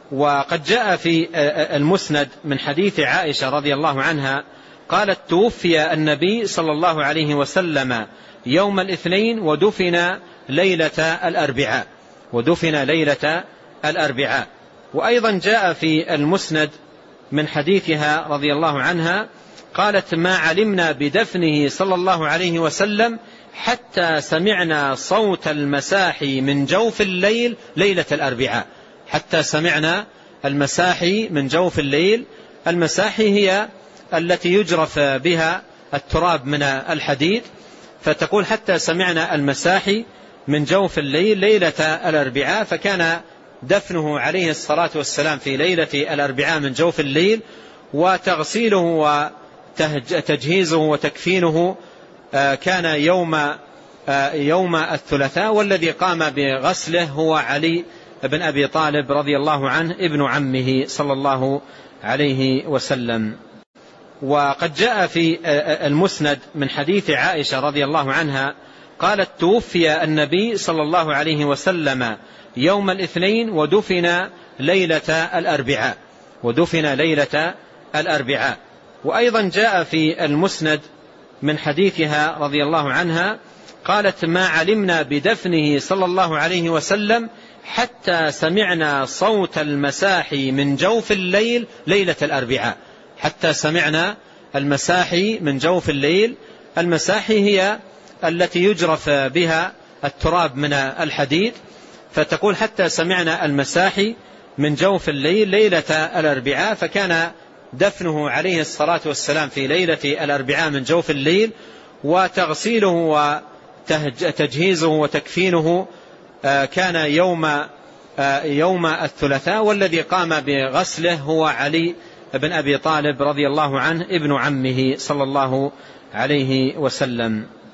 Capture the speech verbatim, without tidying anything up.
وقد جاء في المسند من حديث عائشة رضي الله عنها قالت: توفي النبي صلى الله عليه وسلم يوم الاثنين ودفن ليلة الأربعاء ودفن ليلة الأربعاء. وأيضا جاء في المسند من حديثها رضي الله عنها قالت: ما علمنا بدفنه صلى الله عليه وسلم حتى سمعنا صوت المساحي من جوف الليل ليلة الأربعاء. حتى سمعنا المساحي من جوف الليل. المساحي هي التي يجرف بها التراب من الحديد، فتقول: حتى سمعنا المساحي من جوف الليل ليلة الأربعاء. فكان دفنه عليه الصلاة والسلام في ليلة الأربعاء من جوف الليل، وتغسيله وتجهيزه وتكفينه كان يوم يوم الثلاثاء، والذي قام بغسله هو علي بن أبي طالب رضي الله عنه ابن عمه صلى الله عليه وسلم. وقد جاء في المسند من حديث عائشة رضي الله عنها قالت: توفي النبي صلى الله عليه وسلم يوم الاثنين ودفن ليلة الأربعاء ودفن ليلة الأربعاء. وأيضا جاء في المسند من حديثها رضي الله عنها قالت: ما علمنا بدفنه صلى الله عليه وسلم حتى سمعنا صوت المساحي من جوف الليل ليلة الأربعاء. حتى سمعنا المساحي من جوف الليل. المساحي هي التي يجرف بها التراب من الحديد، فتقول: حتى سمعنا المساحي من جوف الليل ليلة الأربعاء. فكان دفنه عليه الصلاة والسلام في ليلة الأربعاء من جوف الليل، وتغسيله وتجهيزه وتكفينه كان يوم يوم الثلاثاء، والذي قام بغسله هو علي بن أبي طالب رضي الله عنه ابن عمه صلى الله عليه وسلم.